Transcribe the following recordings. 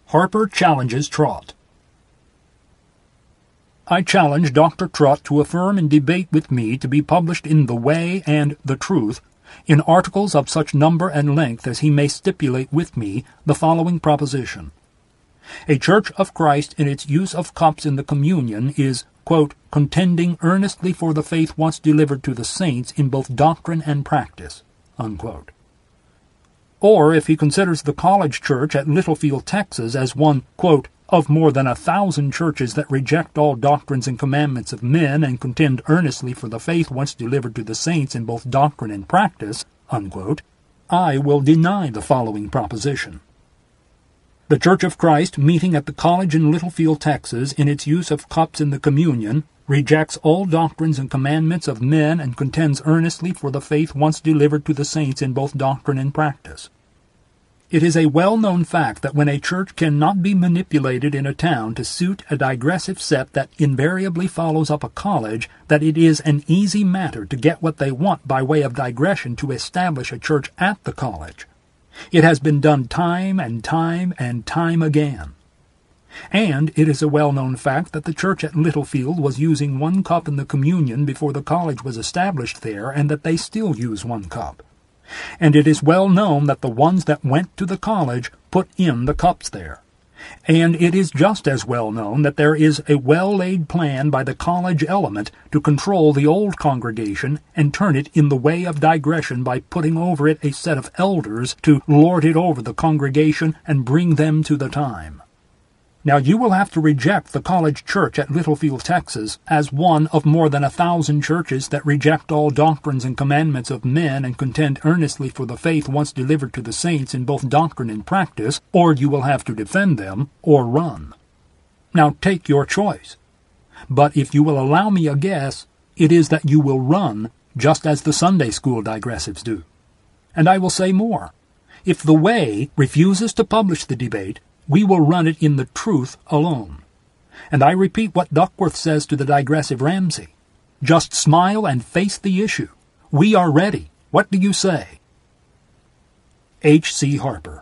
Harper challenges Trott. I challenge Dr. Trott to affirm in debate with me to be published in The Way and The Truth, in articles of such number and length as he may stipulate with me, the following proposition. A Church of Christ in its use of cups in the communion is, quote, contending earnestly for the faith once delivered to the saints in both doctrine and practice, unquote. Or if he considers the college church at Littlefield, Texas as one, quote, of more than 1,000 churches that reject all doctrines and commandments of men and contend earnestly for the faith once delivered to the saints in both doctrine and practice, unquote, I will deny the following proposition. The Church of Christ meeting at the college in Littlefield, Texas, in its use of cups in the communion, rejects all doctrines and commandments of men and contends earnestly for the faith once delivered to the saints in both doctrine and practice. It is a well-known fact that when a church cannot be manipulated in a town to suit a digressive set that invariably follows up a college, that it is an easy matter to get what they want by way of digression to establish a church at the college. It has been done time and time and time again. And it is a well-known fact that the church at Littlefield was using one cup in the communion before the college was established there, and that they still use one cup. And it is well known that the ones that went to the college put in the cups there. And it is just as well known that there is a well-laid plan by the college element to control the old congregation and turn it in the way of digression by putting over it a set of elders to lord it over the congregation and bring them to the time. Now you will have to reject the college church at Littlefield, Texas, as one of more than 1,000 churches that reject all doctrines and commandments of men and contend earnestly for the faith once delivered to the saints in both doctrine and practice, or you will have to defend them or run. Now take your choice. But if you will allow me a guess, it is that you will run just as the Sunday school digressives do. And I will say more. If The Way refuses to publish the debate, we will run it in The Truth alone. And I repeat what Duckworth says to the digressive Ramsey. Just smile and face the issue. We are ready. What do you say? H.C. Harper.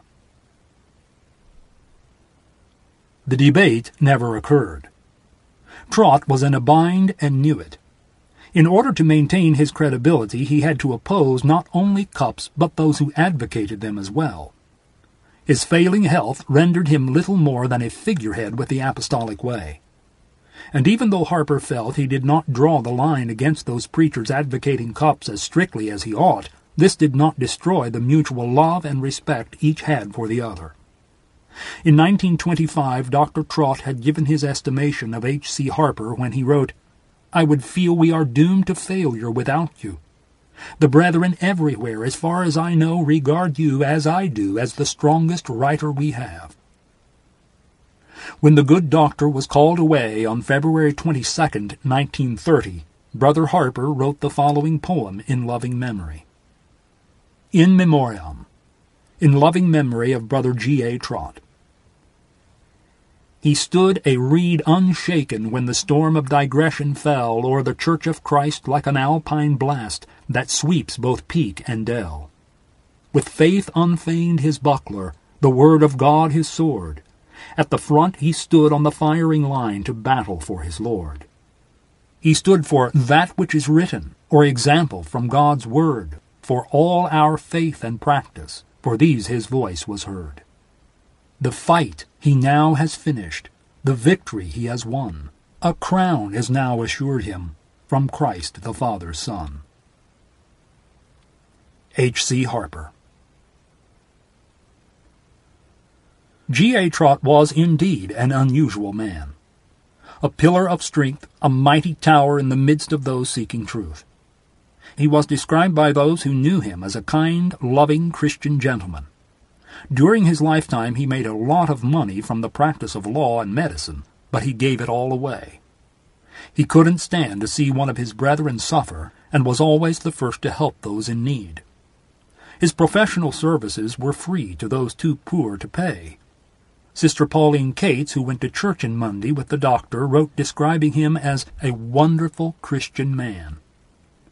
The debate never occurred. Trott was in a bind and knew it. In order to maintain his credibility, he had to oppose not only cups but those who advocated them as well. His failing health rendered him little more than a figurehead with the apostolic way. And even though Harper felt he did not draw the line against those preachers advocating cups as strictly as he ought, this did not destroy the mutual love and respect each had for the other. In 1925, Dr. Trott had given his estimation of H.C. Harper when he wrote, I would feel we are doomed to failure without you. The brethren everywhere, as far as I know, regard you, as I do, as the strongest writer we have. When the good doctor was called away on February 22, 1930, Brother Harper wrote the following poem in loving memory. In Memoriam, in loving memory of Brother G.A. Trott. He stood a reed unshaken when the storm of digression fell o'er the Church of Christ like an alpine blast that sweeps both peak and dell. With faith unfeigned his buckler, the word of God his sword, at the front he stood on the firing line to battle for his Lord. He stood for that which is written, or example from God's word, for all our faith and practice, for these his voice was heard. The fight he now has finished, the victory he has won. A crown is now assured him from Christ the Father's Son. H.C. Harper. G.A. Trott was indeed an unusual man. A pillar of strength, a mighty tower in the midst of those seeking truth. He was described by those who knew him as a kind, loving Christian gentleman. During his lifetime he made a lot of money from the practice of law and medicine, but he gave it all away. He couldn't stand to see one of his brethren suffer, and was always the first to help those in need. His professional services were free to those too poor to pay. Sister Pauline Cates, who went to church on Monday with the doctor, wrote describing him as a wonderful Christian man.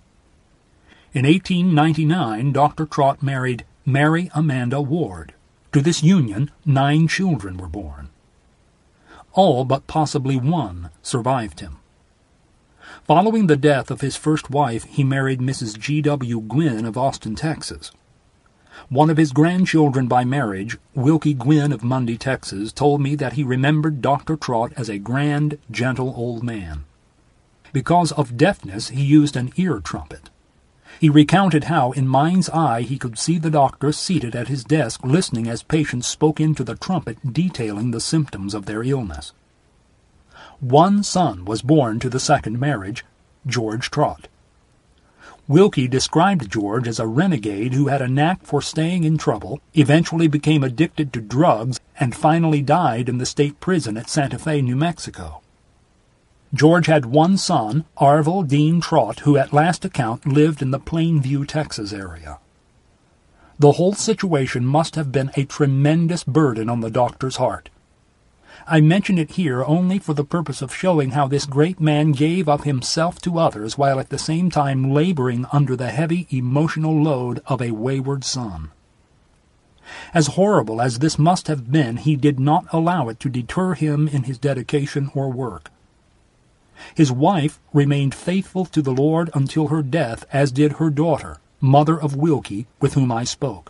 In 1899, Dr. Trott married Mary Amanda Ward, To this union 9 children were born. All but possibly one survived him. Following the death of his first wife, he married Mrs. G.W. Gwynn of Austin, Texas. One of his grandchildren by marriage, Wilkie Gwynn of Mundy, Texas, told me that he remembered Dr. Trott as a grand, gentle old man. Because of deafness, he used an ear trumpet. He recounted how, in mind's eye, he could see the doctor seated at his desk listening as patients spoke into the trumpet detailing the symptoms of their illness. One son was born to the second marriage, George Trott. Wilkie described George as a renegade who had a knack for staying in trouble, eventually became addicted to drugs, and finally died in the state prison at Santa Fe, New Mexico. George had one son, Arvil Dean Trott, who at last account lived in the Plainview, Texas area. The whole situation must have been a tremendous burden on the doctor's heart. I mention it here only for the purpose of showing how this great man gave of himself to others while at the same time laboring under the heavy emotional load of a wayward son. As horrible as this must have been, he did not allow it to deter him in his dedication or work. His wife remained faithful to the Lord until her death, as did her daughter, mother of Wilkie, with whom I spoke.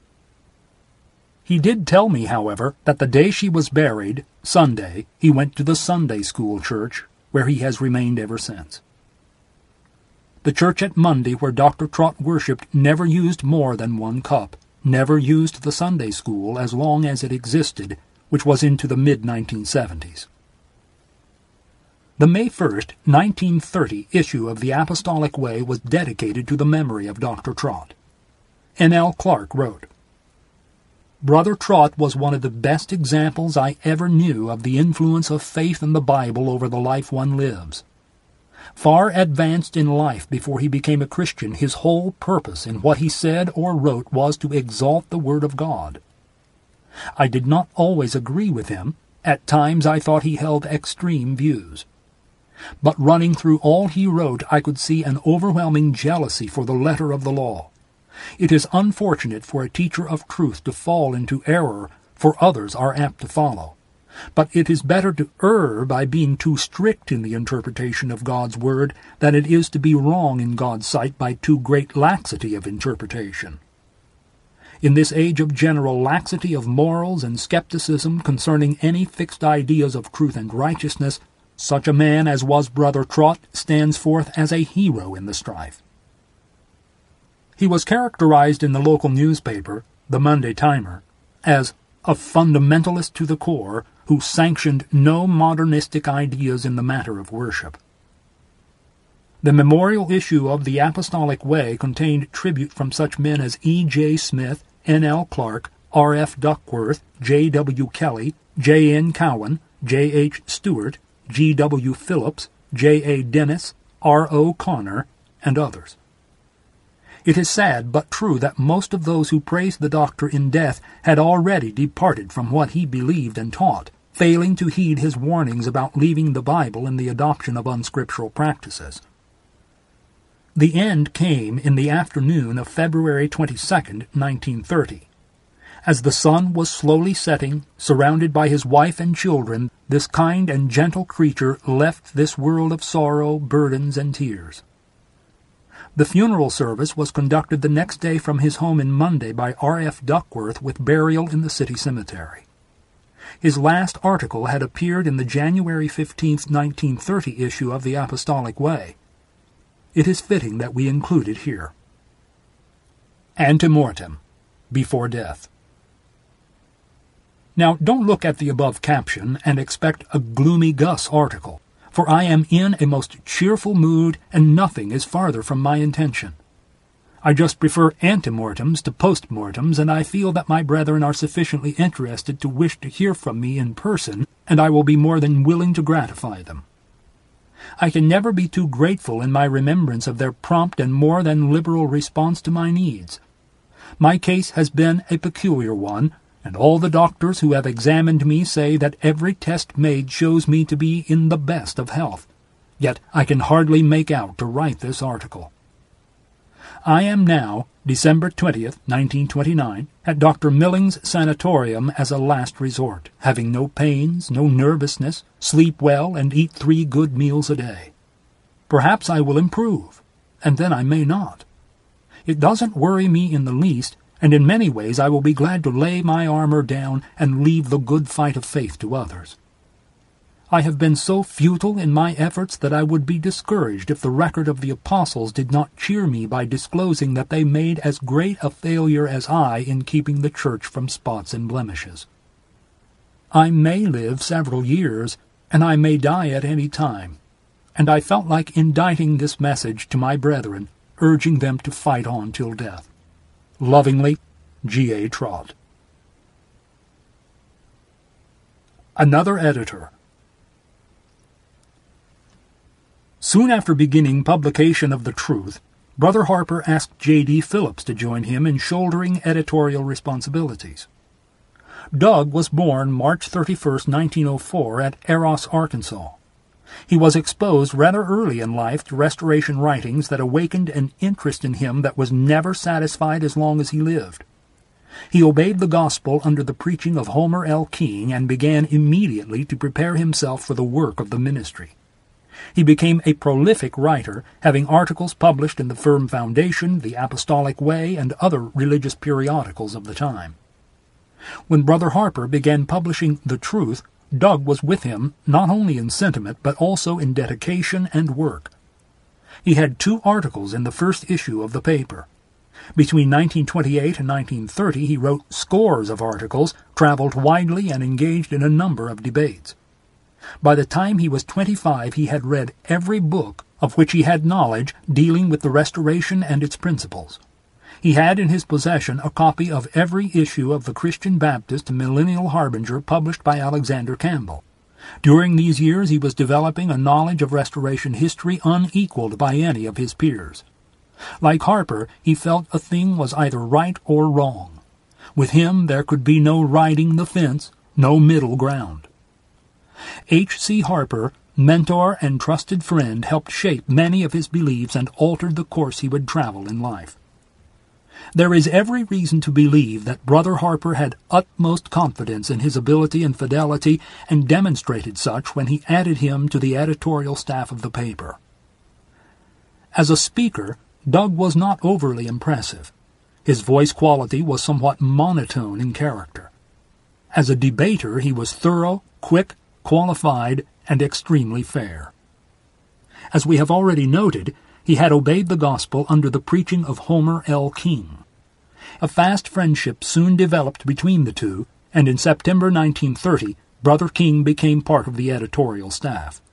He did tell me, however, that the day she was buried, Sunday, he went to the Sunday school church, where he has remained ever since. The church at Mundy where Dr. Trott worshipped never used more than 1 cup, never used the Sunday school as long as it existed, which was into the mid-1970s. The May 1, 1930 issue of the Apostolic Way was dedicated to the memory of Dr. Trott. N.L. Clark wrote, "Brother Trott was one of the best examples I ever knew of the influence of faith in the Bible over the life one lives. Far advanced in life before he became a Christian, his whole purpose in what he said or wrote was to exalt the Word of God. I did not always agree with him. At times I thought he held extreme views. But running through all he wrote, I could see an overwhelming jealousy for the letter of the law. It is unfortunate for a teacher of truth to fall into error, for others are apt to follow. But it is better to err by being too strict in the interpretation of God's word than it is to be wrong in God's sight by too great laxity of interpretation. In this age of general laxity of morals and skepticism concerning any fixed ideas of truth and righteousness, such a man as was Brother Trott stands forth as a hero in the strife." He was characterized in the local newspaper, the Monday Timer, as a fundamentalist to the core who sanctioned no modernistic ideas in the matter of worship. The memorial issue of the Apostolic Way contained tribute from such men as E. J. Smith, N. L. Clark, R. F. Duckworth, J. W. Kelly, J. N. Cowan, J. H. Stewart, G. W. Phillips, J. A. Dennis, R. O. Connor, and others. It is sad but true that most of those who praised the doctor in death had already departed from what he believed and taught, failing to heed his warnings about leaving the Bible and the adoption of unscriptural practices. The end came in the afternoon of February 22, 1930. As the sun was slowly setting, surrounded by his wife and children, this kind and gentle creature left this world of sorrow, burdens, and tears. The funeral service was conducted the next day from his home in Mundy by R. F. Duckworth with burial in the city cemetery. His last article had appeared in the January 15, 1930 issue of the Apostolic Way. It is fitting that we include it here. Ante mortem, before death. Now, don't look at the above caption and expect a gloomy Gus article, for I am in a most cheerful mood and nothing is farther from my intention. I just prefer antemortems to postmortems, and I feel that my brethren are sufficiently interested to wish to hear from me in person, and I will be more than willing to gratify them. I can never be too grateful in my remembrance of their prompt and more than liberal response to my needs. My case has been a peculiar one, and all the doctors who have examined me say that every test made shows me to be in the best of health. Yet I can hardly make out to write this article. I am now, December 20th, 1929, at Dr. Milling's sanatorium as a last resort, having no pains, no nervousness, sleep well, and eat 3 good meals a day. Perhaps I will improve, and then I may not. It doesn't worry me in the least, and in many ways I will be glad to lay my armor down and leave the good fight of faith to others. I have been so futile in my efforts that I would be discouraged if the record of the apostles did not cheer me by disclosing that they made as great a failure as I in keeping the church from spots and blemishes. I may live several years, and I may die at any time, and I felt like inditing this message to my brethren, urging them to fight on till death. Lovingly, G. A. Trott. Another editor. Soon after beginning publication of The Truth, Brother Harper asked J.D. Phillips to join him in shouldering editorial responsibilities. Doug was born March 31, 1904, at Eros, Arkansas. He was exposed rather early in life to Restoration writings that awakened an interest in him that was never satisfied as long as he lived. He obeyed the gospel under the preaching of Homer L. King and began immediately to prepare himself for the work of the ministry. He became a prolific writer, having articles published in the Firm Foundation, the Apostolic Way, and other religious periodicals of the time. When Brother Harper began publishing The Truth, Doug was with him not only in sentiment but also in dedication and work. He had 2 articles in the first issue of the paper. Between 1928 and 1930 he wrote scores of articles, traveled widely, and engaged in a number of debates. By the time he was 25, he had read every book of which he had knowledge dealing with the Restoration and its principles. He had in his possession a copy of every issue of the Christian Baptist Millennial Harbinger published by Alexander Campbell. During these years he was developing a knowledge of Restoration history unequaled by any of his peers. Like Harper, he felt a thing was either right or wrong. With him there could be no riding the fence, no middle ground. H.C. Harper, mentor and trusted friend, helped shape many of his beliefs and altered the course he would travel in life. There is every reason to believe that Brother Harper had utmost confidence in his ability and fidelity, and demonstrated such when he added him to the editorial staff of the paper. As a speaker, Doug was not overly impressive. His voice quality was somewhat monotone in character. As a debater, he was thorough, quick, qualified, and extremely fair. As we have already noted, he had obeyed the gospel under the preaching of Homer L. King. A fast friendship soon developed between the two, and in September 1930, Brother King became part of the editorial staff.